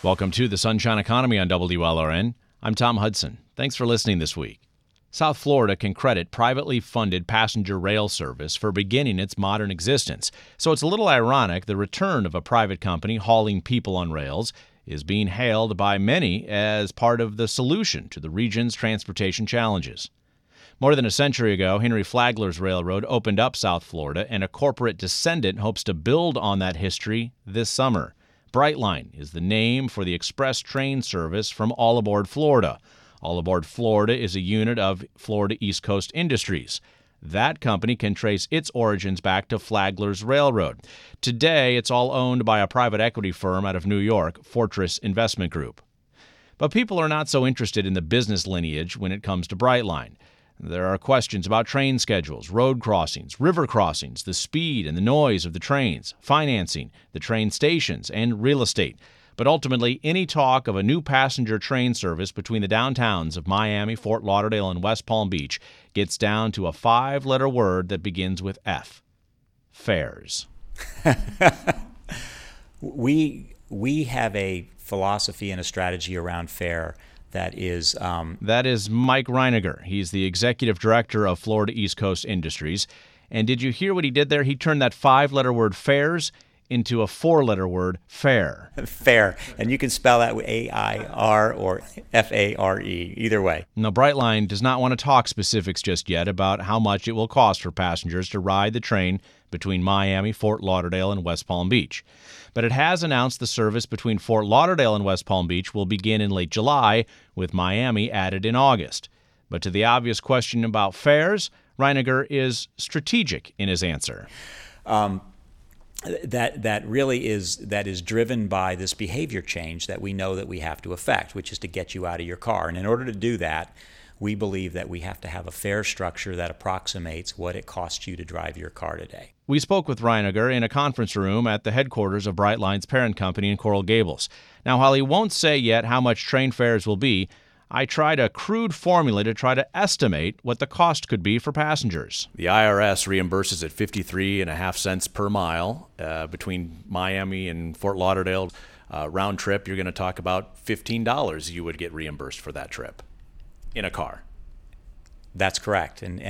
Welcome to the Sunshine Economy on WLRN. I'm Tom Hudson. Thanks for listening this week. South Florida can credit privately funded passenger rail service for beginning its modern existence. So it's a little ironic the return of a private company hauling people on rails is being hailed by many as part of the solution to the region's transportation challenges. More than a century ago, Henry Flagler's Railroad opened up South Florida, and a corporate descendant hopes to build on that history this summer. Brightline is the name for the express train service from All Aboard Florida. All Aboard Florida is a unit of Florida East Coast Industries. That company can trace its origins back to Flagler's Railroad. Today, it's all owned by a private equity firm out of New York, Fortress Investment Group. But people are not so interested in the business lineage when it comes to Brightline. There are questions about train schedules, road crossings, river crossings, the speed and the noise of the trains, financing, the train stations, and real estate. But ultimately, any talk of a new passenger train service between the downtowns of Miami, Fort Lauderdale, and West Palm Beach gets down to a 5-letter word that begins with F. Fares. We have a philosophy and a strategy around fare that is Mike Reiniger. He's the executive director of Florida East Coast Industries. And did you hear what he did there? He turned that 5-letter word fares into a 4-letter word fare. Fair. And you can spell that with A-I-R or F-A-R-E, either way. Now, Brightline does not want to talk specifics just yet about how much it will cost for passengers to ride the train between Miami, Fort Lauderdale, and West Palm Beach. But it has announced the service between Fort Lauderdale and West Palm Beach will begin in late July, with Miami added in August. But to the obvious question about fares, Reiniger is strategic in his answer. That really is driven by this behavior change that we know that we have to affect, which is to get you out of your car. And in order to do that, we believe that we have to have a fare structure that approximates what it costs you to drive your car today. We spoke with Reiniger in a conference room at the headquarters of Brightline's parent company in Coral Gables. Now, while he won't say yet how much train fares will be, I tried a crude formula to try to estimate what the cost could be for passengers. The IRS reimburses at 53.5 cents per mile between Miami and Fort Lauderdale. Round trip, you're going to talk about $15 you would get reimbursed for that trip in a car. That's correct. And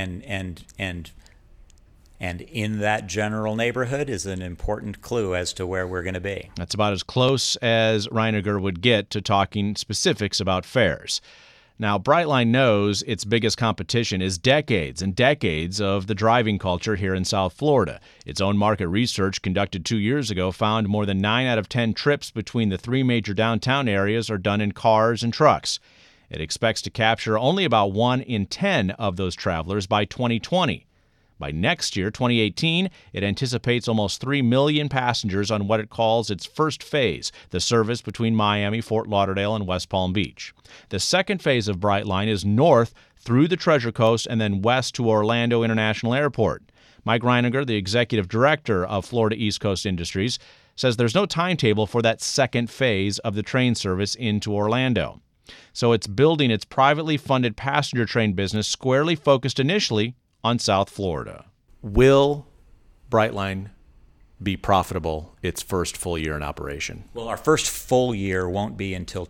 in that general neighborhood is an important clue as to where we're going to be. That's about as close as Reiniger would get to talking specifics about fares. Now, Brightline knows its biggest competition is decades and decades of the driving culture here in South Florida. Its own market research conducted 2 years ago found more than 9 out of 10 trips between the 3 major downtown areas are done in cars and trucks. It expects to capture only about 1 in 10 of those travelers by 2020. By next year, 2018, it anticipates almost 3 million passengers on what it calls its first phase, the service between Miami, Fort Lauderdale, and West Palm Beach. The second phase of Brightline is north through the Treasure Coast and then west to Orlando International Airport. Mike Reiniger, the executive director of Florida East Coast Industries, says there's no timetable for that second phase of the train service into Orlando. So it's building its privately funded passenger train business squarely focused initially on South Florida. Will Brightline be profitable its first full year in operation? Well, our first full year won't be until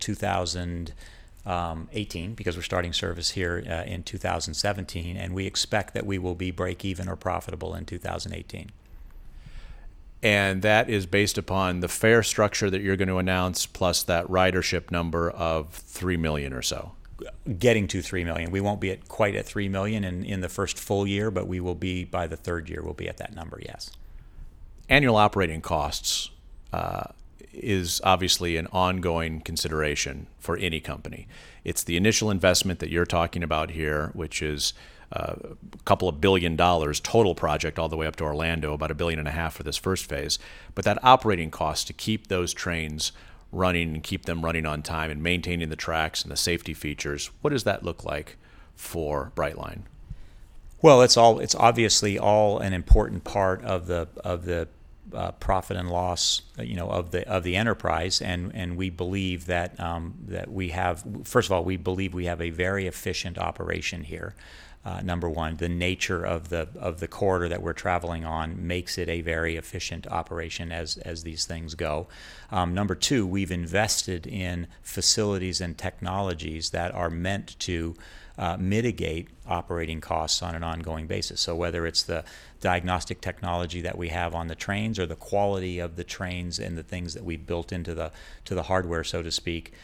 2018 because we're starting service here in 2017, and we expect that we will be break even or profitable in 2018. And that is based upon the fare structure that you're going to announce plus that ridership number of 3 million or so. Getting to 3 million. We won't be quite at 3 million in the first full year, but we will be, by the third year, we'll be at that number, yes. Annual operating costs is obviously an ongoing consideration for any company. It's the initial investment that you're talking about here, which is a couple of $1 billion total project all the way up to Orlando, about $1.5 billion for this first phase. But that operating cost to keep those trains running and keep them running on time and maintaining the tracks and the safety features, what does that look like for Brightline? Well, it's obviously all an important part of the profit and loss, of the enterprise, and we believe that we have. First of all, we believe we have a very efficient operation here. Number one, the nature of the corridor that we're traveling on makes it a very efficient operation as these things go. Number two, we've invested in facilities and technologies that are meant to mitigate operating costs on an ongoing basis. So whether it's the diagnostic technology that we have on the trains or the quality of the trains and the things that we built into the hardware, so to speak,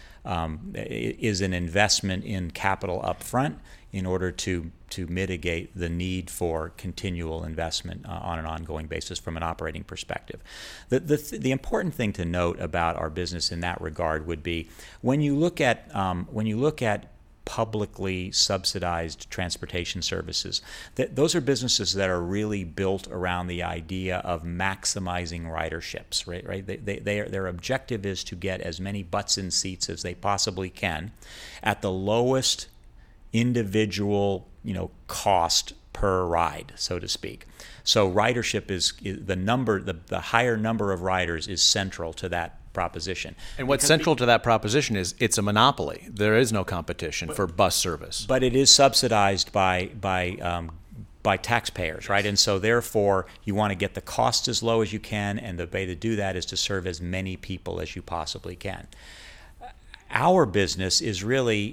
is an investment in capital upfront in order to mitigate the need for continual investment on an ongoing basis from an operating perspective. The important thing to note about our business in that regard would be when you look at publicly subsidized transportation services, those are businesses that are really built around the idea of maximizing riderships, right? Their objective is to get as many butts in seats as they possibly can at the lowest individual cost per ride, so to speak. So ridership is the higher number of riders is central to that proposition. And what's central to that proposition is it's a monopoly. There is no competition for bus service. But it is subsidized by taxpayers, right? And so therefore you want to get the cost as low as you can, and the way to do that is to serve as many people as you possibly can. Our business is really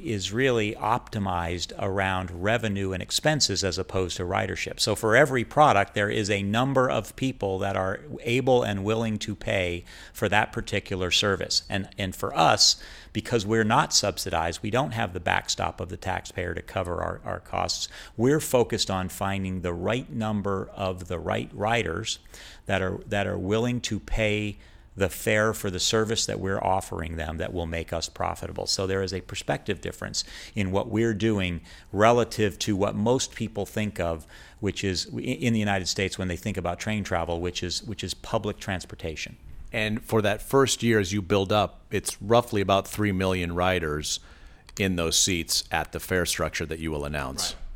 optimized around revenue and expenses as opposed to ridership. So for every product, there is a number of people that are able and willing to pay for that particular service. And for us, because we're not subsidized, we don't have the backstop of the taxpayer to cover our costs. We're focused on finding the right number of the right riders that are willing to pay the fare for the service that we're offering them that will make us profitable. So there is a perspective difference in what we're doing relative to what most people think of, which is in the United States when they think about train travel, which is public transportation. And for that first year, as you build up, it's roughly about 3 million riders in those seats at the fare structure that you will announce. Right.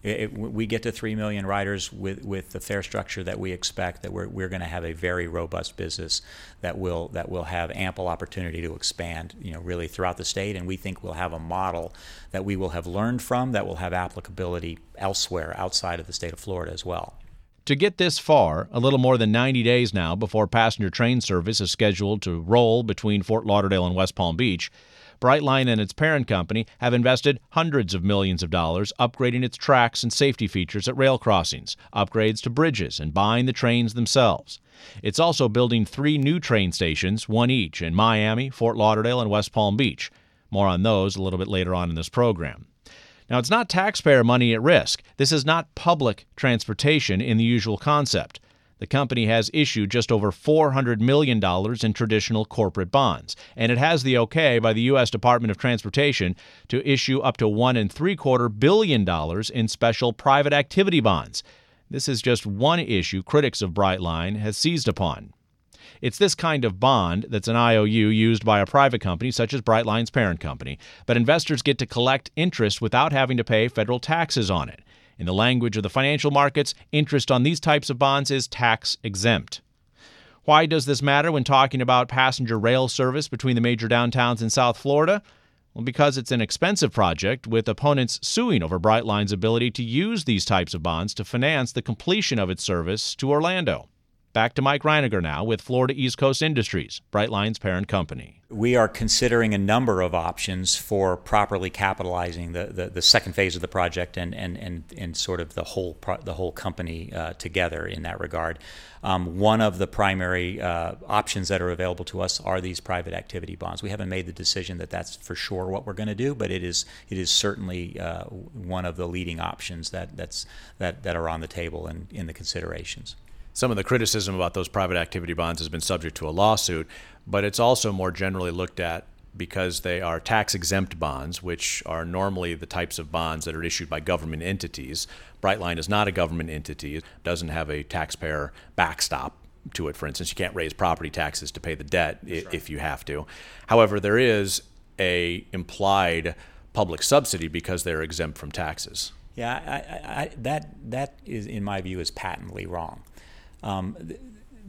We get to 3 million riders with the fare structure that we expect, that we're going to have a very robust business that will have ample opportunity to expand, really throughout the state. And we think we'll have a model that we will have learned from that will have applicability elsewhere outside of the state of Florida as well. To get this far, a little more than 90 days now before passenger train service is scheduled to roll between Fort Lauderdale and West Palm Beach, Brightline and its parent company have invested hundreds of millions of dollars upgrading its tracks and safety features at rail crossings, upgrades to bridges, and buying the trains themselves. It's also building 3 new train stations, one each in Miami, Fort Lauderdale, and West Palm Beach. More on those a little bit later on in this program. Now, it's not taxpayer money at risk. This is not public transportation in the usual concept. The company has issued just over $400 million in traditional corporate bonds, and it has the okay by the U.S. Department of Transportation to issue up to $1.75 billion in special private activity bonds. This is just one issue critics of Brightline has seized upon. It's this kind of bond that's an IOU used by a private company such as Brightline's parent company, but investors get to collect interest without having to pay federal taxes on it. In the language of the financial markets, interest on these types of bonds is tax exempt. Why does this matter when talking about passenger rail service between the major downtowns in South Florida? Well, because it's an expensive project, with opponents suing over Brightline's ability to use these types of bonds to finance the completion of its service to Orlando. Back to Mike Reiniger now with Florida East Coast Industries, Brightline's parent company. We are considering a number of options for properly capitalizing the second phase of the project and sort of the whole company together in that regard. One of the primary options that are available to us are these private activity bonds. We haven't made the decision that that's for sure what we're going to do, but it is certainly one of the leading options that are on the table in the considerations. Some of the criticism about those private activity bonds has been subject to a lawsuit, but it's also more generally looked at because they are tax-exempt bonds, which are normally the types of bonds that are issued by government entities. Brightline is not a government entity. It doesn't have a taxpayer backstop to it. For instance, you can't raise property taxes to pay the debt if you have to. However, there is a implied public subsidy because they're exempt from taxes. Yeah, that is, in my view, is patently wrong.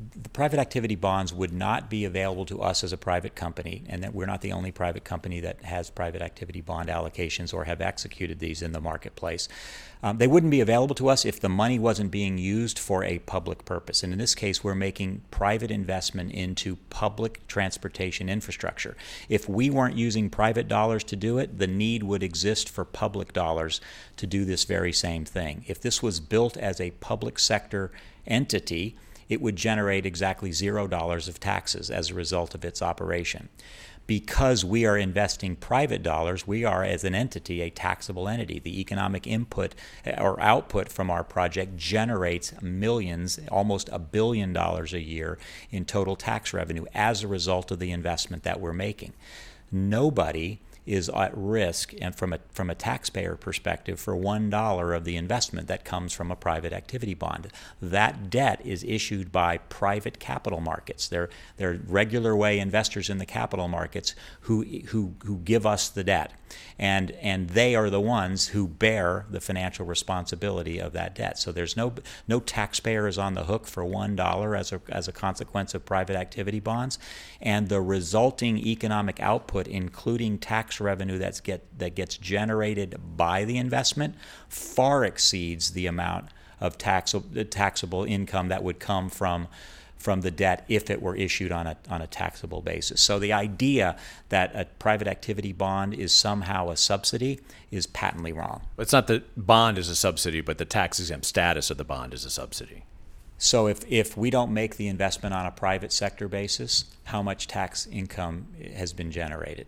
the private activity bonds would not be available to us as a private company, and that we're not the only private company that has private activity bond allocations or have executed these in the marketplace. They wouldn't be available to us if the money wasn't being used for a public purpose. And in this case, we're making private investment into public transportation infrastructure. If we weren't using private dollars to do it, the need would exist for public dollars to do this very same thing. If this was built as a public sector entity, it would generate exactly $0 of taxes as a result of its operation. Because we are investing private dollars, we are, as an entity, a taxable entity. The economic input or output from our project generates millions, almost $1 billion a year in total tax revenue as a result of the investment that we're making. Nobody is at risk, and from a taxpayer perspective, for $1 of the investment that comes from a private activity bond. That debt is issued by private capital markets. They're regular way investors in the capital markets who give us the debt, and they are the ones who bear the financial responsibility of that debt. So there's no taxpayer is on the hook for $1 as a consequence of private activity bonds, and the resulting economic output, including tax revenue that gets generated by the investment, far exceeds the amount of taxable income that would come from the debt if it were issued on a taxable basis. So the idea that a private activity bond is somehow a subsidy is patently wrong. It's not the bond is a subsidy, but the tax-exempt status of the bond is a subsidy. So if we don't make the investment on a private sector basis, how much tax income has been generated?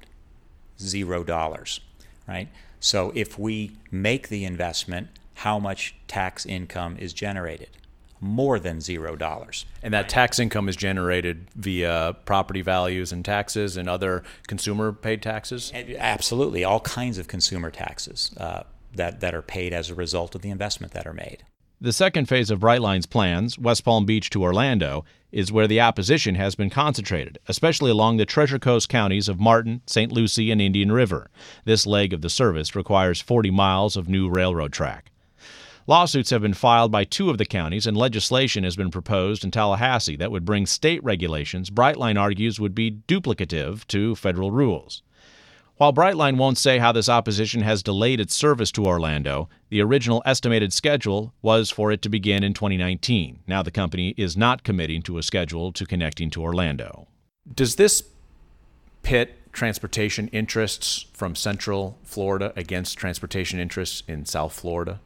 $0, right? So if we make the investment, how much tax income is generated? More than $0. And that tax income is generated via property values and taxes and other consumer paid taxes? Absolutely. All kinds of consumer taxes that are paid as a result of the investment that are made. The second phase of Brightline's plans, West Palm Beach to Orlando, is where the opposition has been concentrated, especially along the Treasure Coast counties of Martin, St. Lucie, and Indian River. This leg of the service requires 40 miles of new railroad track. Lawsuits have been filed by 2 of the counties, and legislation has been proposed in Tallahassee that would bring state regulations Brightline argues would be duplicative to federal rules. While Brightline won't say how this opposition has delayed its service to Orlando, the original estimated schedule was for it to begin in 2019. Now the company is not committing to a schedule to connecting to Orlando. Does this pit transportation interests from Central Florida against transportation interests in South Florida?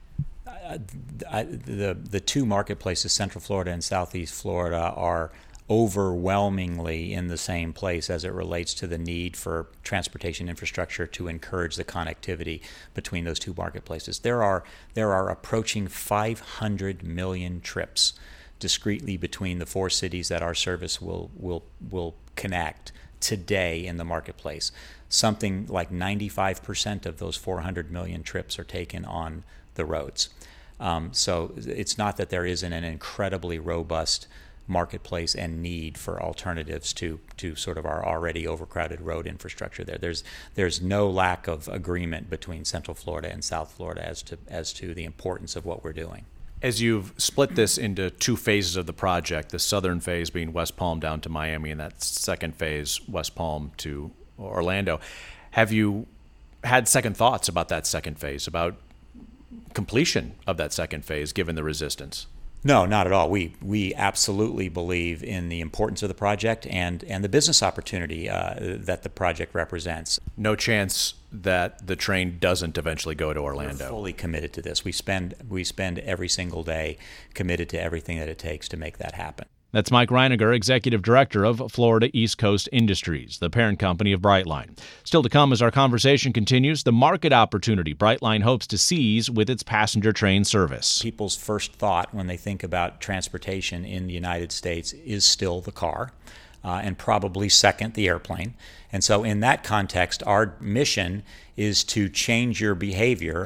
The 2 marketplaces, Central Florida and Southeast Florida, are overwhelmingly in the same place as it relates to the need for transportation infrastructure to encourage the connectivity between those 2 marketplaces. There are approaching 500 million trips discretely between the 4 cities that our service will connect today in the marketplace. Something like 95% of those 400 million trips are taken on the roads. So it's not that there isn't an incredibly robust marketplace and need for alternatives to sort of our already overcrowded road infrastructure there. There's no lack of agreement between Central Florida and South Florida as to the importance of what we're doing. As you've split this into 2 phases of the project, the southern phase being West Palm down to Miami, and that second phase, West Palm to Orlando, have you had second thoughts about that second phase, about completion of that second phase, given the resistance? No, not at all. We absolutely believe in the importance of the project and the business opportunity that the project represents. No chance that the train doesn't eventually go to Orlando. We're fully committed to this. We spend every single day committed to everything that it takes to make that happen. That's Mike Reiniger, Executive Director of Florida East Coast Industries, the parent company of Brightline. Still to come as our conversation continues, the market opportunity Brightline hopes to seize with its passenger train service. People's first thought when they think about transportation in the United States is still the car, and probably second, the airplane. And so in that context, our mission is to change your behavior.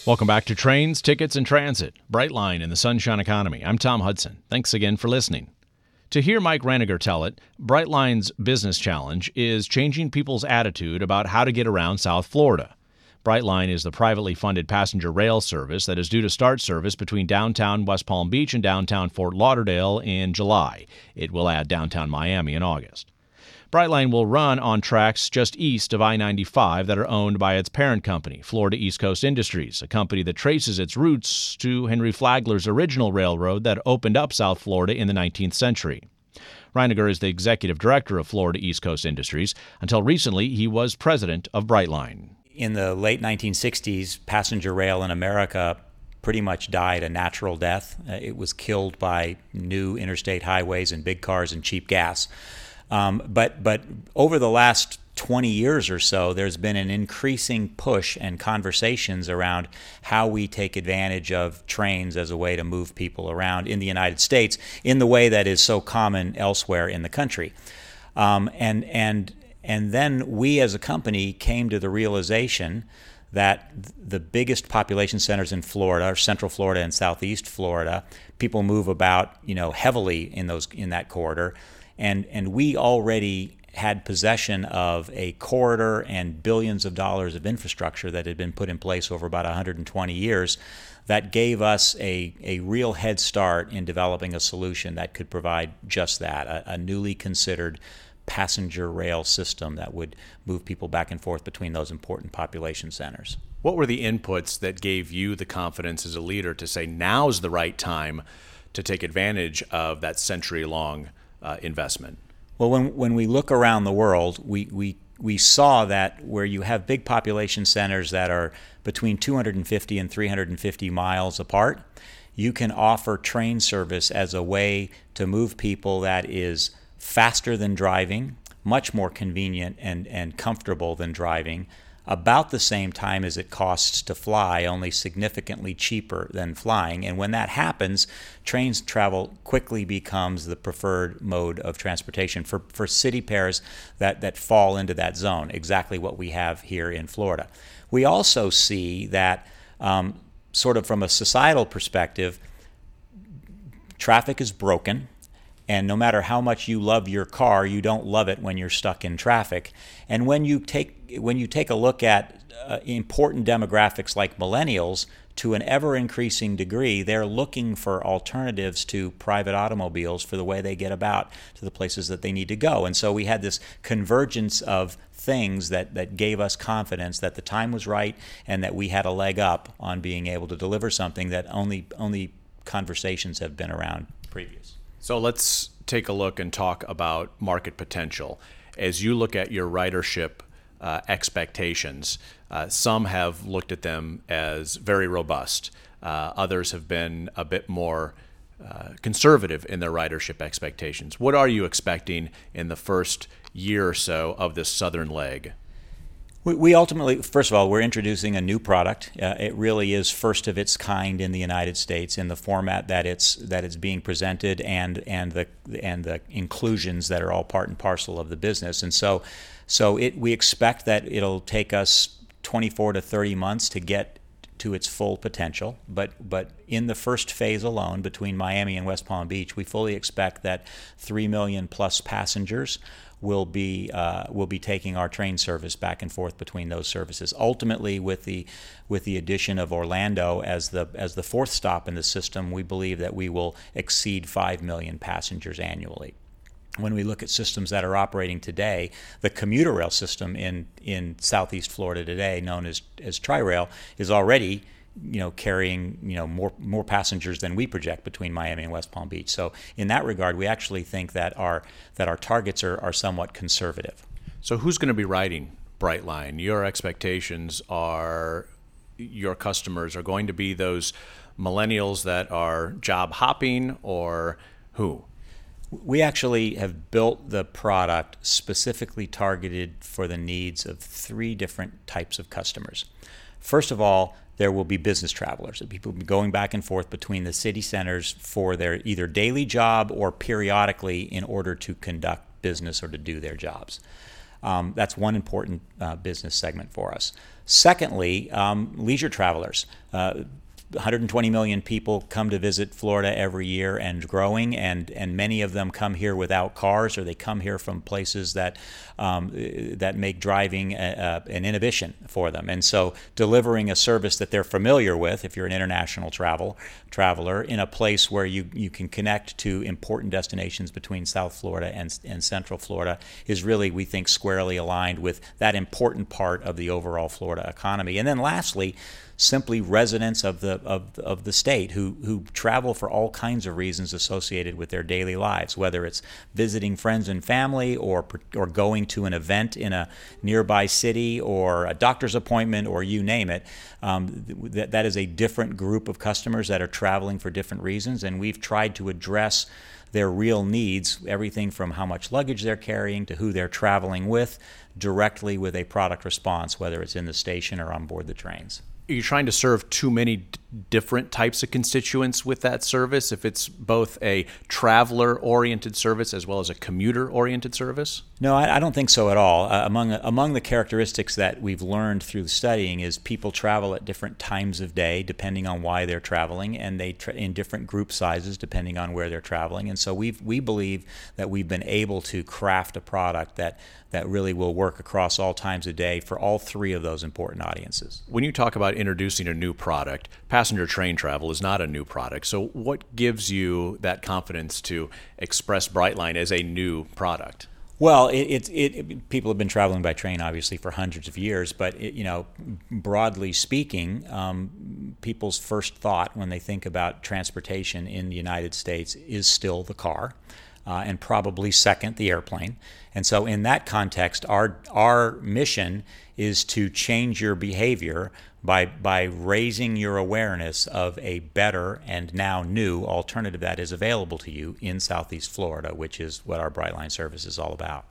Welcome back to Trains, Tickets, and Transit, Brightline in the Sunshine Economy. I'm Tom Hudson. Thanks again for listening. To hear Mike Reiniger tell it, Brightline's business challenge is changing people's attitude about how to get around South Florida. Brightline is the privately funded passenger rail service that is due to start service between downtown West Palm Beach and downtown Fort Lauderdale in July. It will add downtown Miami in August. Brightline will run on tracks just east of I-95 that are owned by its parent company, Florida East Coast Industries, a company that traces its roots to Henry Flagler's original railroad that opened up South Florida in the 19th century. Reiniger is the executive director of Florida East Coast Industries. Until recently, he was president of Brightline. In the late 1960s, passenger rail in America pretty much died a natural death. It was killed by new interstate highways and big cars and cheap gas. But over the last 20 years or so, there's been an increasing push and conversations around how we take advantage of trains as a way to move people around in the United States in the way that is so common elsewhere in the country. And then we as a company came to the realization that the biggest population centers in Florida are Central Florida and Southeast Florida. People move about, heavily in that corridor. And we already had possession of a corridor and billions of dollars of infrastructure that had been put in place over about 120 years that gave us a real head start in developing a solution that could provide just that, a newly considered passenger rail system that would move people back and forth between those important population centers. What were the inputs that gave you the confidence as a leader to say now's the right time to take advantage of that century-long investment? Well, when we look around the world, we saw that where you have big population centers that are between 250 and 350 miles apart, you can offer train service as a way to move people that is faster than driving, much more convenient and comfortable than driving, about the same time as it costs to fly, only significantly cheaper than flying. And when that happens, trains travel quickly becomes the preferred mode of transportation for city pairs that fall into that zone, exactly what we have here in Florida. We also see that sort of from a societal perspective, traffic is broken. And no matter how much you love your car, you don't love it when you're stuck in traffic. And when you take a look at important demographics like millennials, to an ever-increasing degree, they're looking for alternatives to private automobiles for the way they get about to the places that they need to go. And so we had this convergence of things that gave us confidence that the time was right and that we had a leg up on being able to deliver something that only conversations have been around previous. So let's take a look and talk about market potential. As you look at your ridership expectations, some have looked at them as very robust. Others have been a bit more conservative in their ridership expectations. What are you expecting in the first year or so of this southern leg? We ultimately, first of all, we're introducing a new product. It really is first of its kind in the United States in the format that it's being presented and the inclusions that are all part and parcel of the business. And so we expect that it'll take us 24 to 30 months to get to its full potential. But in the first phase alone, between Miami and West Palm Beach, we fully expect that 3 million plus passengers will be taking our train service back and forth between those services. Ultimately, with the addition of Orlando as the fourth stop in the system, we believe that we will exceed 5 million passengers annually. When we look at systems that are operating today, the commuter rail system in Southeast Florida today, known as Tri-Rail, is already carrying more passengers than we project between Miami and West Palm Beach. So in that regard, we actually think that our targets are somewhat conservative. So who's going to be riding Brightline? Your expectations are your customers are going to be those millennials that are job hopping, or who? We actually have built the product specifically targeted for the needs of 3 different types of customers. First of all, there will be business travelers, people going back and forth between the city centers for their either daily job or periodically in order to conduct business or to do their jobs. That's one important business segment for us. Secondly, leisure travelers. 120 million people come to visit Florida every year and growing, and many of them come here without cars, or they come here from places that make driving an inhibition for them. And so delivering a service that they're familiar with, if you're an international traveler, in a place where you can connect to important destinations between South Florida and Central Florida is really, we think, squarely aligned with that important part of the overall Florida economy. And then lastly, simply residents of the state who travel for all kinds of reasons associated with their daily lives, whether it's visiting friends and family or going to an event in a nearby city or a doctor's appointment or you name it. That is a different group of customers that are traveling for different reasons, and we've tried to address their real needs, everything from how much luggage they're carrying to who they're traveling with, directly with a product response, whether it's in the station or on board the trains. Are you trying to serve too many different types of constituents with that service, if it's both a traveler-oriented service as well as a commuter-oriented service? No, I don't think so at all. Among the characteristics that we've learned through the studying is people travel at different times of day depending on why they're traveling, and they in different group sizes depending on where they're traveling. And so we believe that we've been able to craft a product that really will work across all times of day for all three of those important audiences. When you talk about introducing a new product, passenger train travel is not a new product. So what gives you that confidence to express Brightline as a new product? Well, people have been traveling by train obviously for hundreds of years, but broadly speaking, people's first thought when they think about transportation in the United States is still the car, and probably second the airplane. And so in that context, our mission is to change your behavior by raising your awareness of a better and now new alternative that is available to you in Southeast Florida, which is what our Brightline service is all about.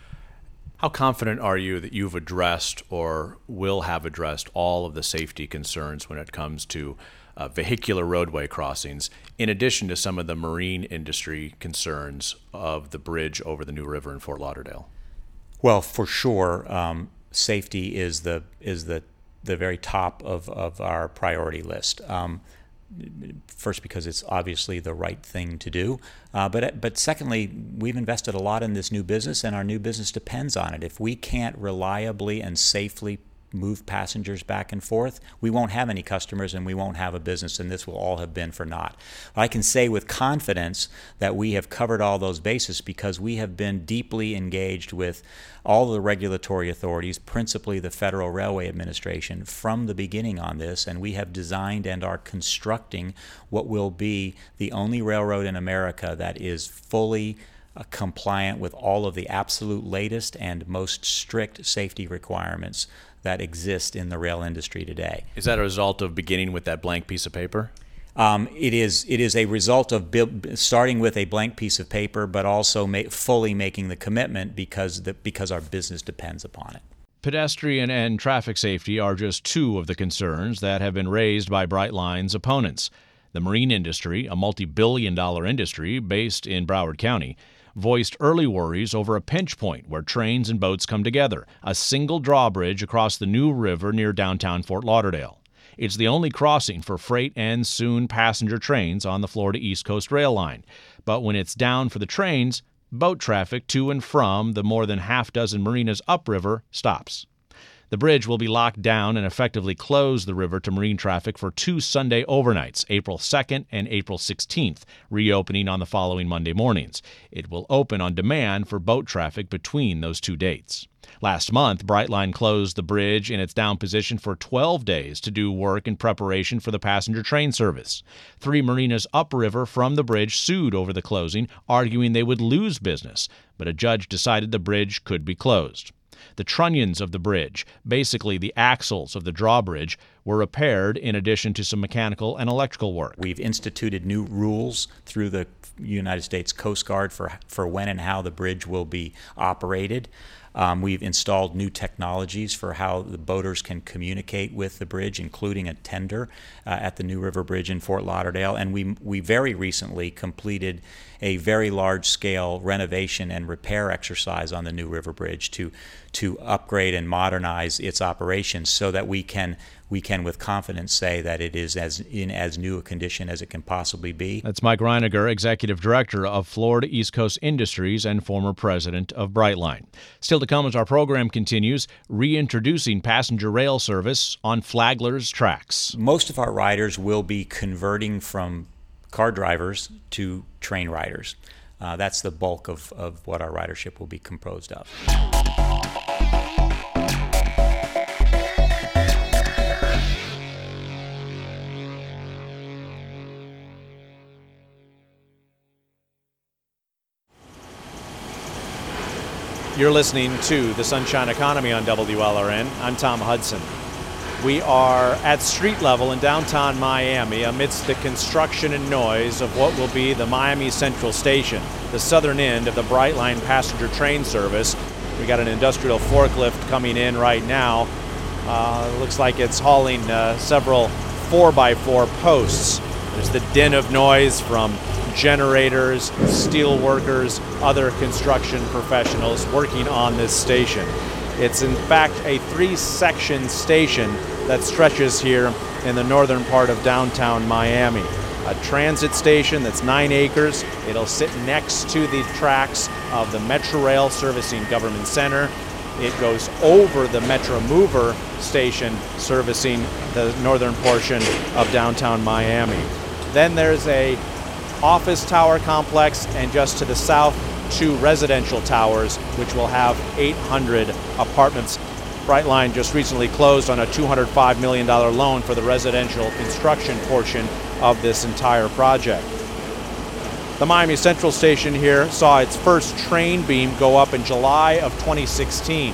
How confident are you that you've addressed or will have addressed all of the safety concerns when it comes to vehicular roadway crossings, in addition to some of the marine industry concerns of the bridge over the New River in Fort Lauderdale? Well, for sure, safety is the very top of our priority list. First, because it's obviously the right thing to do, but secondly, we've invested a lot in this new business, and our new business depends on it. If we can't reliably and safely move passengers back and forth, we won't have any customers and we won't have a business, and this will all have been for naught. I can say with confidence that we have covered all those bases because we have been deeply engaged with all the regulatory authorities, principally the Federal Railway Administration, from the beginning on this, and we have designed and are constructing what will be the only railroad in America that is fully compliant with all of the absolute latest and most strict safety requirements that exist in the rail industry today. Is that a result of beginning with that blank piece of paper? It is a result of starting with a blank piece of paper, but also fully making the commitment because our business depends upon it. Pedestrian and traffic safety are just two of the concerns that have been raised by Brightline's opponents. The marine industry, a multi-billion-dollar industry based in Broward County, voiced early worries over a pinch point where trains and boats come together, a single drawbridge across the New River near downtown Fort Lauderdale. It's the only crossing for freight and soon passenger trains on the Florida East Coast Rail Line. But when it's down for the trains, boat traffic to and from the more than half dozen marinas upriver stops. The bridge will be locked down and effectively close the river to marine traffic for 2 Sunday overnights, April 2nd and April 16th, reopening on the following Monday mornings. It will open on demand for boat traffic between those 2 dates. Last month, Brightline closed the bridge in its down position for 12 days to do work in preparation for the passenger train service. 3 marinas upriver from the bridge sued over the closing, arguing they would lose business, but a judge decided the bridge could be closed. The trunnions of the bridge, basically the axles of the drawbridge, were repaired in addition to some mechanical and electrical work. We've instituted new rules through the United States Coast Guard for when and how the bridge will be operated. We've installed new technologies for how the boaters can communicate with the bridge, including a tender at the New River Bridge in Fort Lauderdale. And we very recently completed a very large-scale renovation and repair exercise on the New River Bridge to upgrade and modernize its operations so that we can with confidence say that it is in as new a condition as it can possibly be. That's Mike Reiniger, Executive Director of Florida East Coast Industries and former president of Brightline. Still to come as our program continues, reintroducing passenger rail service on Flagler's tracks. Most of our riders will be converting from car drivers to train riders. That's the bulk of what our ridership will be composed of. You're listening to The Sunshine Economy on WLRN. I'm Tom Hudson. We are at street level in downtown Miami amidst the construction and noise of what will be the Miami Central Station, the southern end of the Brightline passenger train service. We got an industrial forklift coming in right now. Looks like it's hauling several 4x4 posts. There's the din of noise from generators, steel workers, other construction professionals working on this station. It's in fact a 3-section station that stretches here in the northern part of downtown Miami. A transit station that's 9 acres. It'll sit next to the tracks of the Metrorail servicing Government Center. It goes over the Metro Mover station servicing the northern portion of downtown Miami. Then there's a office tower complex, and just to the south, 2 residential towers, which will have 800 apartments. Brightline just recently closed on a $205 million loan for the residential construction portion of this entire project. The Miami Central Station here saw its first train beam go up in July of 2016.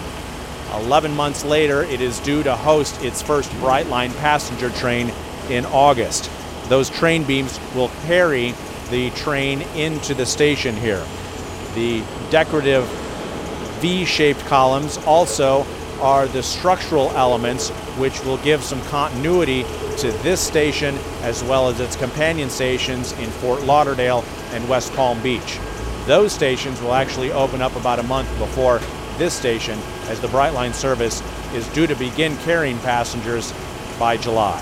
11 months later, it is due to host its first Brightline passenger train in August. Those train beams will carry the train into the station here. The decorative V-shaped columns also are the structural elements which will give some continuity to this station as well as its companion stations in Fort Lauderdale and West Palm Beach. Those stations will actually open up about a month before this station, as the Brightline service is due to begin carrying passengers by July.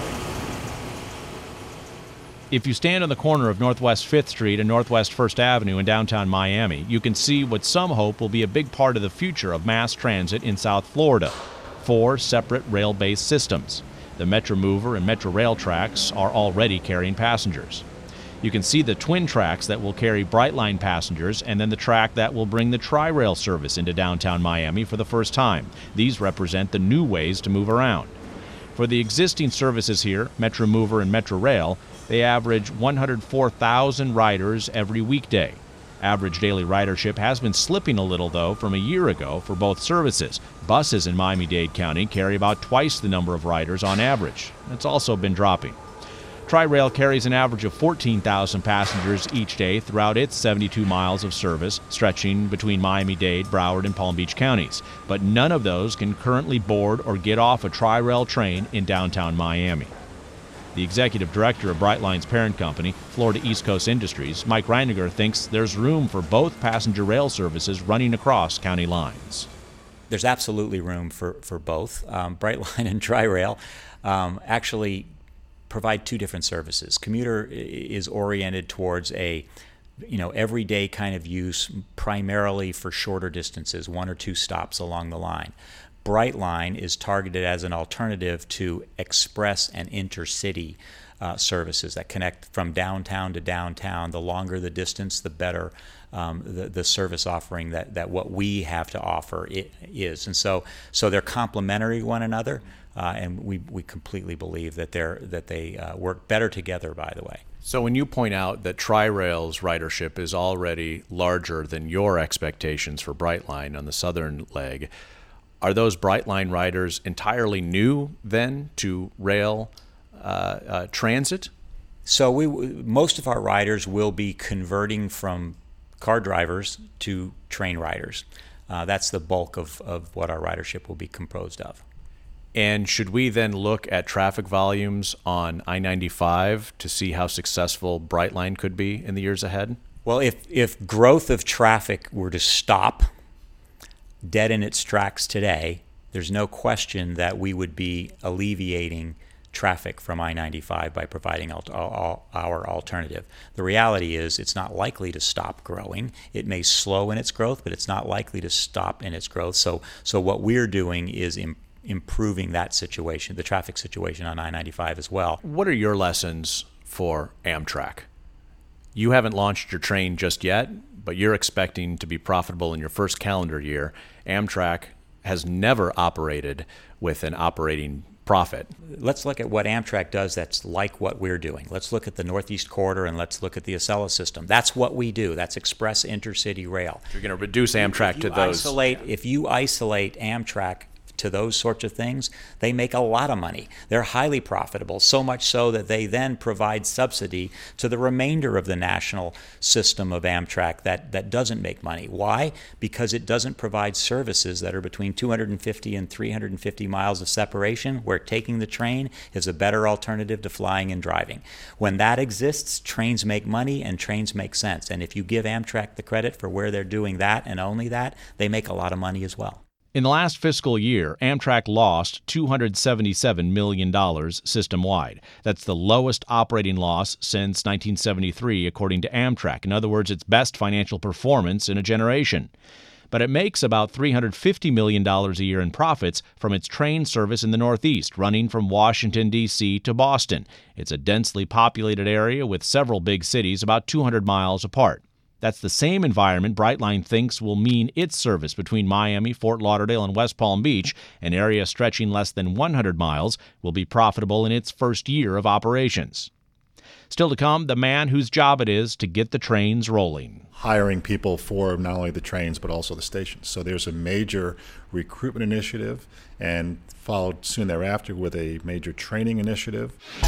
If you stand on the corner of Northwest 5th Street and Northwest 1st Avenue in downtown Miami, you can see what some hope will be a big part of the future of mass transit in South Florida. 4 separate rail-based systems. The Metro Mover and Metro Rail tracks are already carrying passengers. You can see the twin tracks that will carry Brightline passengers, and then the track that will bring the Tri-Rail service into downtown Miami for the first time. These represent the new ways to move around. For the existing services here, Metro Mover and Metro Rail, they average 104,000 riders every weekday. Average daily ridership has been slipping a little, though, from a year ago for both services. Buses in Miami-Dade County carry about twice the number of riders on average. It's also been dropping. Tri-Rail carries an average of 14,000 passengers each day throughout its 72 miles of service, stretching between Miami-Dade, Broward, and Palm Beach counties. But none of those can currently board or get off a Tri-Rail train in downtown Miami. The executive director of Brightline's parent company, Florida East Coast Industries, Mike Reiniger, thinks there's room for both passenger rail services running across county lines. There's absolutely room for both. Brightline and Tri-Rail actually provide 2 different services. Commuter is oriented towards a everyday kind of use, primarily for shorter distances, 1 or 2 stops along the line. Brightline is targeted as an alternative to express and intercity services that connect from downtown to downtown. The longer the distance, the better the service offering that what we have to offer is. And so they're complementary to one another, and we completely believe that they work better together, by the way. So when you point out that Tri-Rail's ridership is already larger than your expectations for Brightline on the southern leg, are those Brightline riders entirely new then to rail transit? So most of our riders will be converting from car drivers to train riders. That's the bulk of what our ridership will be composed of. And should we then look at traffic volumes on I-95 to see how successful Brightline could be in the years ahead? Well, if growth of traffic were to stop dead in its tracks today, there's no question that we would be alleviating traffic from I-95 by providing our alternative. The reality is it's not likely to stop growing. It may slow in its growth, but it's not likely to stop in its growth. So what we're doing is improving that situation, the traffic situation on I-95 as well. What are your lessons for Amtrak? You haven't launched your train just yet, but you're expecting to be profitable in your first calendar year. Amtrak has never operated with an operating profit. Let's look at what Amtrak does that's like what we're doing. Let's look at the Northeast Corridor and let's look at the Acela system. That's what we do. That's express intercity rail. You're going to reduce Amtrak to those. If you isolate Amtrak to those sorts of things, they make a lot of money. They're highly profitable, so much so that they then provide subsidy to the remainder of the national system of Amtrak that doesn't make money. Why? Because it doesn't provide services that are between 250 and 350 miles of separation, where taking the train is a better alternative to flying and driving. When that exists, trains make money and trains make sense. And if you give Amtrak the credit for where they're doing that and only that, they make a lot of money as well. In the last fiscal year, Amtrak lost $277 million system-wide. That's the lowest operating loss since 1973, according to Amtrak. In other words, its best financial performance in a generation. But it makes about $350 million a year in profits from its train service in the Northeast, running from Washington, D.C. to Boston. It's a densely populated area with several big cities about 200 miles apart. That's the same environment Brightline thinks will mean its service between Miami, Fort Lauderdale, and West Palm Beach, an area stretching less than 100 miles, will be profitable in its first year of operations. Still to come, the man whose job it is to get the trains rolling. Hiring people for not only the trains but also the stations. So there's a major recruitment initiative, and followed soon thereafter with a major training initiative.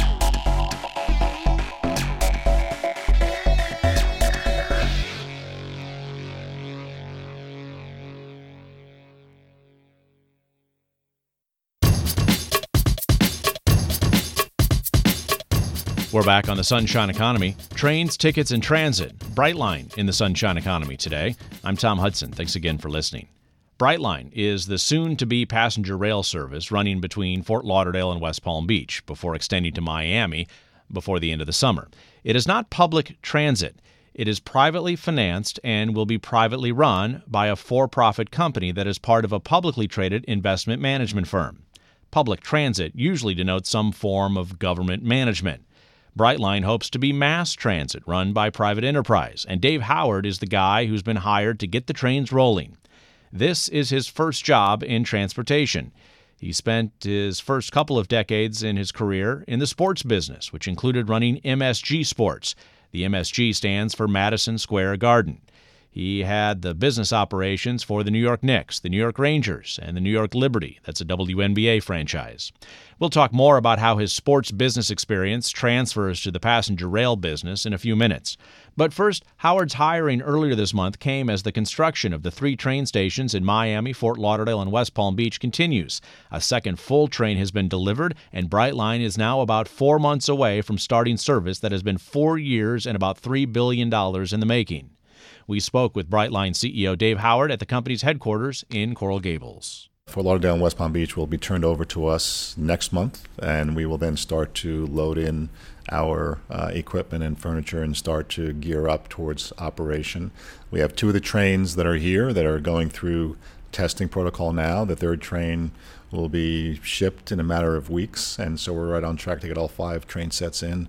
We're back on the Sunshine Economy. Trains, tickets, and transit. Brightline in the Sunshine Economy today. I'm Tom Hudson. Thanks again for listening. Brightline is the soon-to-be passenger rail service running between Fort Lauderdale and West Palm Beach before extending to Miami before the end of the summer. It is not public transit. It is privately financed and will be privately run by a for-profit company that is part of a publicly traded investment management firm. Public transit usually denotes some form of government management. Brightline hopes to be mass transit run by private enterprise, and Dave Howard is the guy who's been hired to get the trains rolling. This is his first job in transportation. He spent his first couple of decades in his career in the sports business, which included running MSG Sports. The MSG stands for Madison Square Garden. He had the business operations for the New York Knicks, the New York Rangers, and the New York Liberty. That's a WNBA franchise. We'll talk more about how his sports business experience transfers to the passenger rail business in a few minutes. But first, Howard's hiring earlier this month came as the construction of the 3 train stations in Miami, Fort Lauderdale, and West Palm Beach continues. A second full train has been delivered, and Brightline is now about 4 months away from starting service that has been 4 years and about $3 billion in the making. We spoke with Brightline CEO Dave Howard at the company's headquarters in Coral Gables. Fort Lauderdale and West Palm Beach will be turned over to us next month, and we will then start to load in our equipment and furniture and start to gear up towards operation. We have 2 of the trains that are here that are going through testing protocol now. The 3rd train will be shipped in a matter of weeks, and so we're right on track to get all 5 train sets in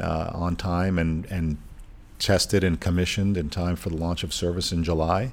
on time and tested and commissioned in time for the launch of service in July.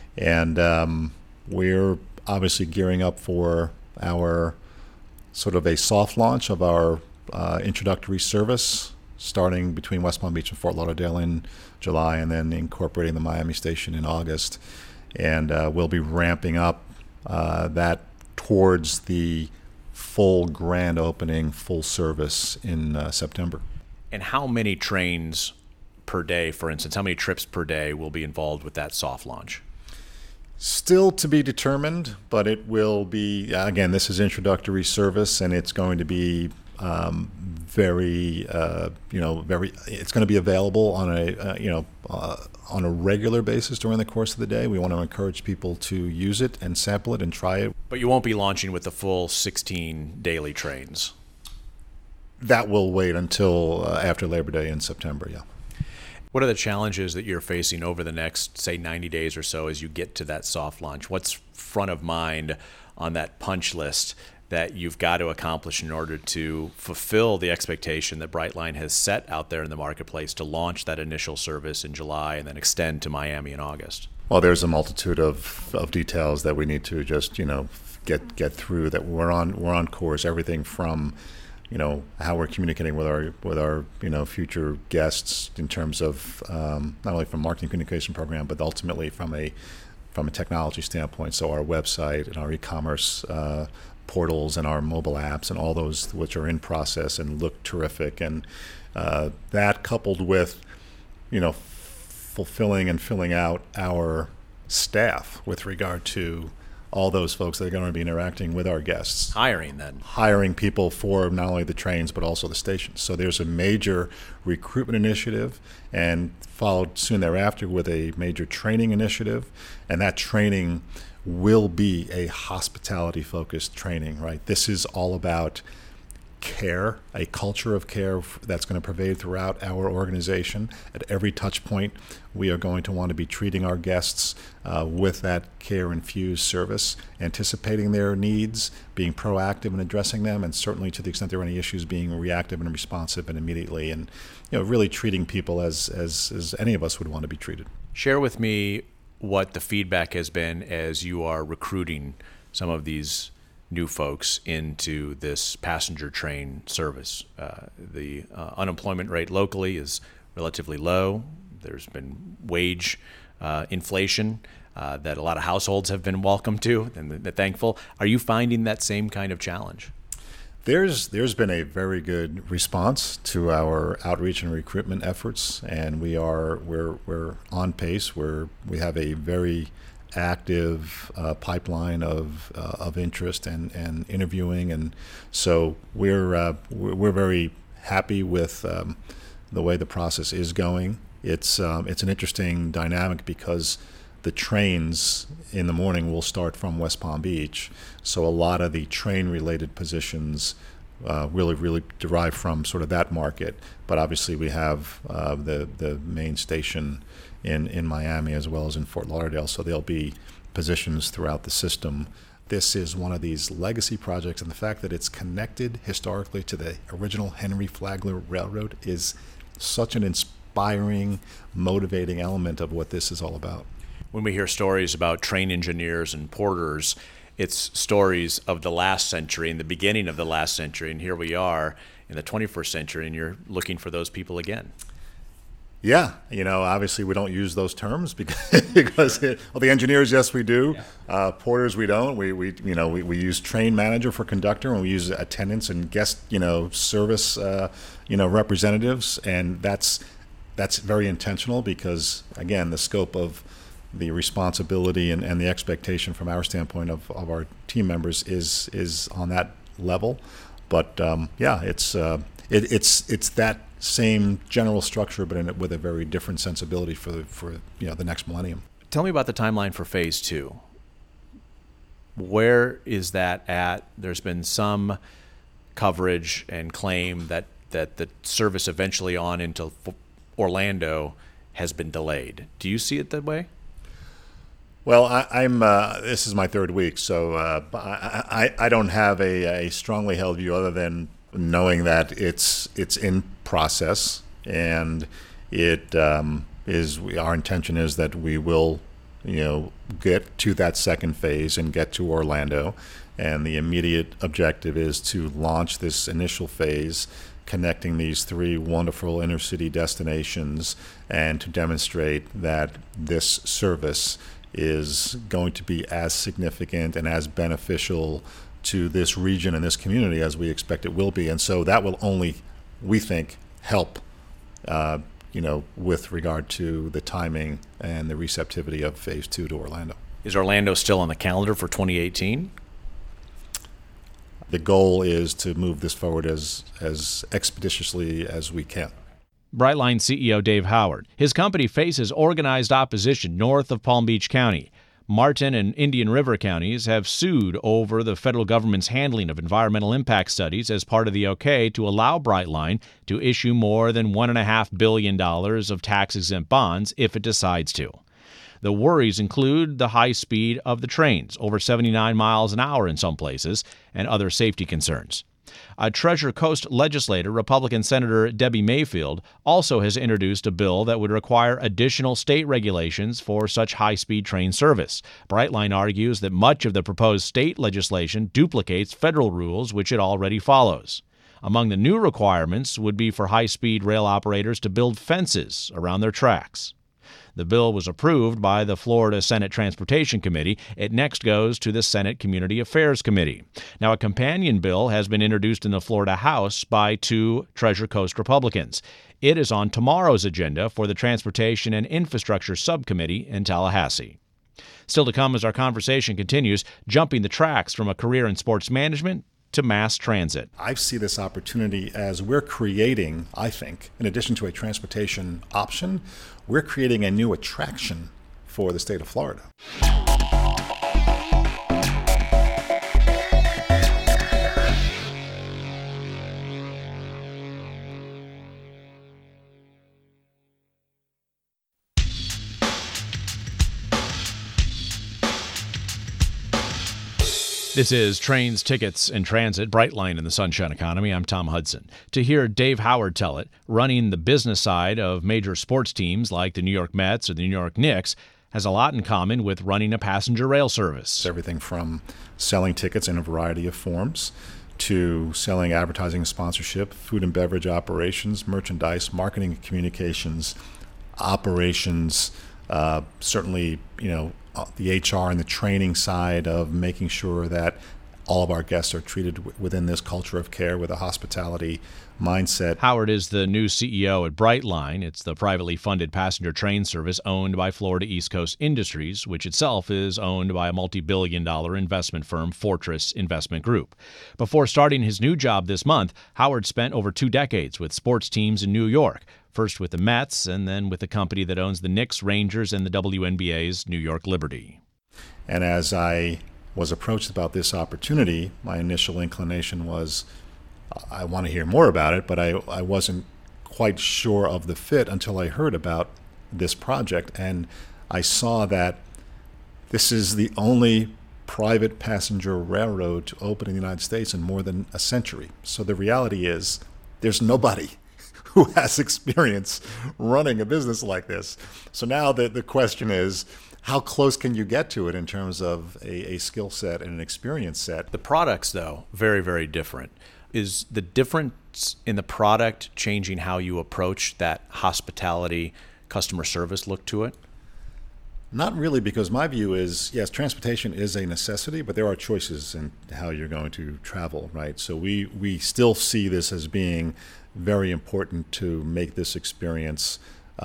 And we're obviously gearing up for our sort of a soft launch of our introductory service, starting between West Palm Beach and Fort Lauderdale in July, and then incorporating the Miami station in August. And we'll be ramping up that towards the full grand opening, full service in September. And how many trains per day, for instance, how many trips per day will be involved with that soft launch? Still to be determined, but it will be, again, this is introductory service, and it's going to be it's going to be available on on a regular basis during the course of the day. We want to encourage people to use it and sample it and try it. But you won't be launching with the full 16 daily trains. That will wait until after Labor Day in September, yeah. What are the challenges that you're facing over the next, say, 90 days or so as you get to that soft launch? What's front of mind on that punch list that you've got to accomplish in order to fulfill the expectation that Brightline has set out there in the marketplace to launch that initial service in July and then extend to Miami in August? Well, there's a multitude of details that we need to just get through. That we're on course. Everything from how we're communicating with our future guests in terms of not only from marketing communication program, but ultimately from a technology standpoint. So our website and our e-commerce portals and our mobile apps and all those which are in process and look terrific, and that coupled with fulfilling and filling out our staff with regard to all those folks that are going to be interacting with our guests. Hiring people for not only the trains but also the stations. So there's a major recruitment initiative, and followed soon thereafter with a major training initiative, and that training will be a hospitality-focused training, right? This is all about care, a culture of care that's going to pervade throughout our organization. At every touch point, we are going to want to be treating our guests with that care-infused service, anticipating their needs, being proactive in addressing them, and certainly to the extent there are any issues, being reactive and responsive and immediately, and really treating people as any of us would want to be treated. Share with me what the feedback has been as you are recruiting some of these new folks into this passenger train service. The unemployment rate locally is relatively low. There's been wage inflation that a lot of households have been welcome to and they're thankful. Are you finding that same kind of challenge? There's been a very good response to our outreach and recruitment efforts, and we're on pace. We have a very active pipeline of interest and interviewing, and so we're very happy with the way the process is going. It's an interesting dynamic because the trains in the morning will start from West Palm Beach, so a lot of the train-related positions really derive from sort of that market. But obviously we have the main station in Miami as well as in Fort Lauderdale, so there'll be positions throughout the system. This is one of these legacy projects, and the fact that it's connected historically to the original Henry Flagler Railroad is such an inspiring, motivating element of what this is all about. When we hear stories about train engineers and porters, it's stories of the last century and the beginning of the last century, and here we are in the 21st century, and you're looking for those people again. Yeah, obviously we don't use those terms because the engineers, yes, we do. Yeah. Porters, we don't. We use train manager for conductor, and we use attendants and guest, service, representatives, and that's very intentional because, again, the scope of the responsibility and the expectation from our standpoint of our team members is on that level. But it's that same general structure, but with a very different sensibility for the next millennium. Tell me about the timeline for phase 2. Where is that at? There's been some coverage and claim that the service eventually on into Orlando has been delayed. Do you see it that way? Well, I'm. This is my third week, so I don't have a strongly held view other than knowing that it's in process, and it is. Our intention is that we will, get to that second phase and get to Orlando, and the immediate objective is to launch this initial phase, connecting these 3 wonderful intercity destinations, and to demonstrate that this service is going to be as significant and as beneficial to this region and this community as we expect it will be. And so that will only, we think, help, with regard to the timing and the receptivity of phase 2 to Orlando. Is Orlando still on the calendar for 2018? The goal is to move this forward as expeditiously as we can. Brightline CEO Dave Howard. His company faces organized opposition north of Palm Beach County. Martin and Indian River counties have sued over the federal government's handling of environmental impact studies as part of the okay to allow Brightline to issue more than $1.5 billion of tax-exempt bonds if it decides to. The worries include the high speed of the trains, over 79 miles an hour in some places, and other safety concerns. A Treasure Coast legislator, Republican Senator Debbie Mayfield, also has introduced a bill that would require additional state regulations for such high-speed train service. Brightline argues that much of the proposed state legislation duplicates federal rules, which it already follows. Among the new requirements would be for high-speed rail operators to build fences around their tracks. The bill was approved by the Florida Senate Transportation Committee. It next goes to the Senate Community Affairs Committee. Now, a companion bill has been introduced in the Florida House by two Treasure Coast Republicans. It is on tomorrow's agenda for the Transportation and Infrastructure Subcommittee in Tallahassee. Still to come as our conversation continues, jumping the tracks from a career in sports management to mass transit. I see this opportunity as we're creating, I think, in addition to a transportation option, we're creating a new attraction for the state of Florida. This is Trains, Tickets, and Transit, Brightline in the Sunshine Economy. I'm Tom Hudson. To hear Dave Howard tell it, running the business side of major sports teams like the New York Mets or the New York Knicks has a lot in common with running a passenger rail service. Everything from selling tickets in a variety of forms to selling advertising and sponsorship, food and beverage operations, merchandise, marketing and communications, operations, certainly, the HR and the training side of making sure that all of our guests are treated within this culture of care with a hospitality mindset. Howard is the new CEO at Brightline. It's the privately funded passenger train service owned by Florida East Coast Industries, which itself is owned by a multi-billion-dollar investment firm, Fortress Investment Group. Before starting his new job this month, Howard spent over 2 decades with sports teams in New York, first with the Mets and then with the company that owns the Knicks, Rangers, and the WNBA's New York Liberty. And as I was approached about this opportunity, my initial inclination was, I want to hear more about it, but I wasn't quite sure of the fit until I heard about this project. And I saw that this is the only private passenger railroad to open in the United States in more than a century. So the reality is there's nobody who has experience running a business like this. So now the question is, how close can you get to it in terms of a skill set and an experience set? The products, though, very, very different. Is the difference in the product changing how you approach that hospitality, customer service look to it? Not really, because my view is, yes, transportation is a necessity, but there are choices in how you're going to travel, right? So we still see this as being very important to make this experience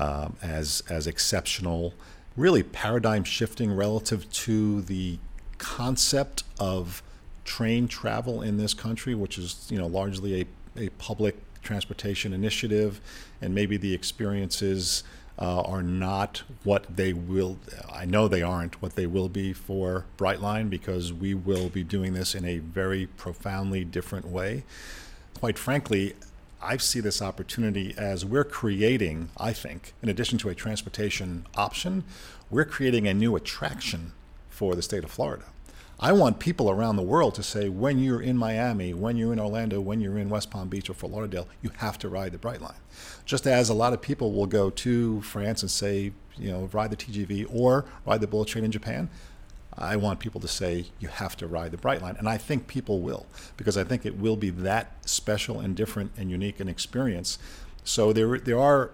as exceptional, really paradigm shifting relative to the concept of train travel in this country, which is largely a public transportation initiative, and maybe the experiences are not what they will, I know they aren't what they will be for Brightline, because we will be doing this in a very profoundly different way. Quite frankly, I see this opportunity as we're creating, I think, in addition to a transportation option, we're creating a new attraction for the state of Florida. I want people around the world to say, when you're in Miami, when you're in Orlando, when you're in West Palm Beach or Fort Lauderdale, you have to ride the Brightline. Just as a lot of people will go to France and say, ride the TGV or ride the bullet train in Japan, I want people to say, you have to ride the Brightline. And I think people will, because I think it will be that special and different and unique an experience. So there are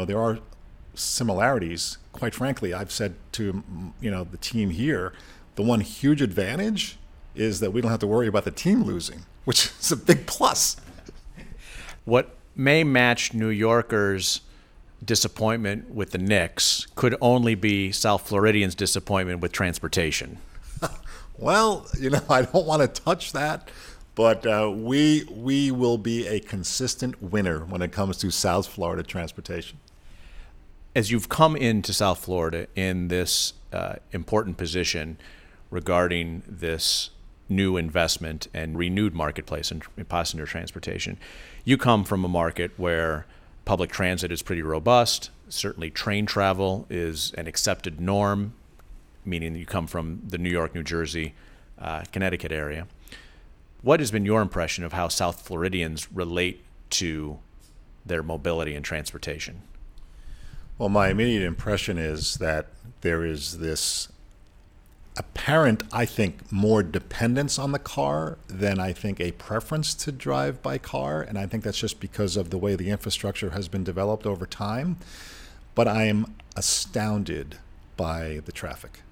similarities. Quite frankly, I've said to the team here, the one huge advantage is that we don't have to worry about the team losing, which is a big plus. What may match New Yorkers' disappointment with the Knicks could only be South Floridians' disappointment with transportation. Well, I don't want to touch that, but we will be a consistent winner when it comes to South Florida transportation. As you've come into South Florida in this important position regarding this new investment and renewed marketplace in passenger transportation, you come from a market where public transit is pretty robust. Certainly train travel is an accepted norm, meaning you come from the New York, New Jersey, Connecticut area. What has been your impression of how South Floridians relate to their mobility and transportation? Well, my immediate impression is that there is this apparent, I think, more dependence on the car than I think a preference to drive by car. And I think that's just because of the way the infrastructure has been developed over time. But I am astounded by the traffic.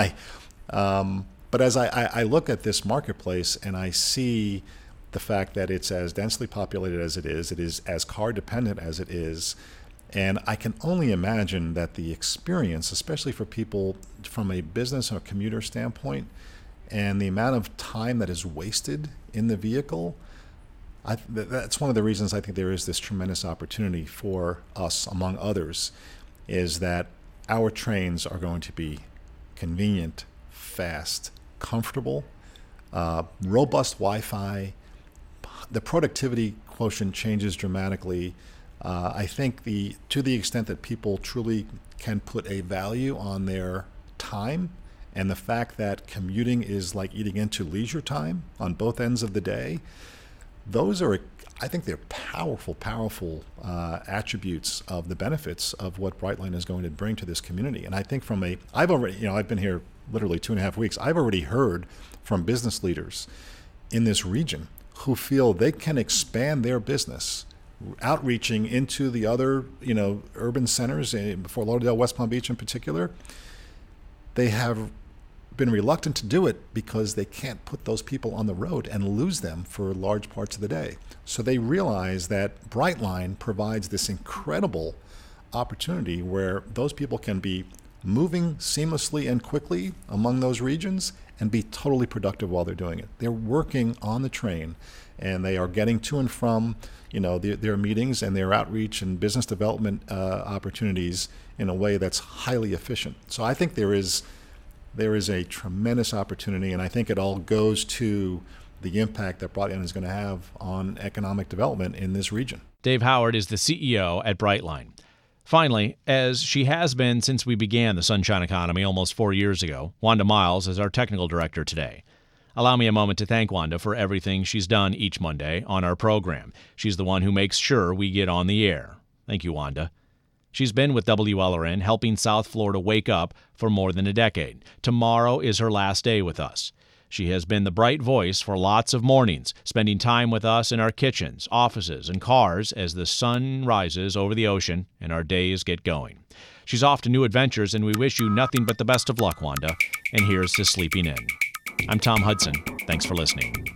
But as I look at this marketplace and I see the fact that it's as densely populated as it is as car dependent as it is, and I can only imagine that the experience, especially for people from a business or commuter standpoint, and the amount of time that is wasted in the vehicle, that's one of the reasons I think there is this tremendous opportunity for us, among others, is that our trains are going to be convenient, fast, comfortable, robust Wi-Fi. The productivity quotient changes dramatically. I think to the extent that people truly can put a value on their time, and the fact that commuting is like eating into leisure time on both ends of the day, those are, I think they're powerful attributes of the benefits of what Brightline is going to bring to this community. And I think I've been here literally 2.5 weeks. I've already heard from business leaders in this region who feel they can expand their business, outreaching into the other, urban centers, Fort Lauderdale, West Palm Beach in particular. They have been reluctant to do it because they can't put those people on the road and lose them for large parts of the day. So they realize that Brightline provides this incredible opportunity where those people can be moving seamlessly and quickly among those regions and be totally productive while they're doing it. They're working on the train and they are getting to and from their meetings and their outreach and business development opportunities in a way that's highly efficient. So I think there is a tremendous opportunity, and I think it all goes to the impact that Brightline is going to have on economic development in this region. Dave Howard is the CEO at Brightline. Finally, as she has been since we began the Sunshine Economy almost 4 years ago, Wanda Miles is our technical director today. Allow me a moment to thank Wanda for everything she's done each Monday on our program. She's the one who makes sure we get on the air. Thank you, Wanda. She's been with WLRN helping South Florida wake up for more than a decade. Tomorrow is her last day with us. She has been the bright voice for lots of mornings, spending time with us in our kitchens, offices, and cars as the sun rises over the ocean and our days get going. She's off to new adventures, and we wish you nothing but the best of luck, Wanda. And here's to sleeping in. I'm Tom Hudson. Thanks for listening.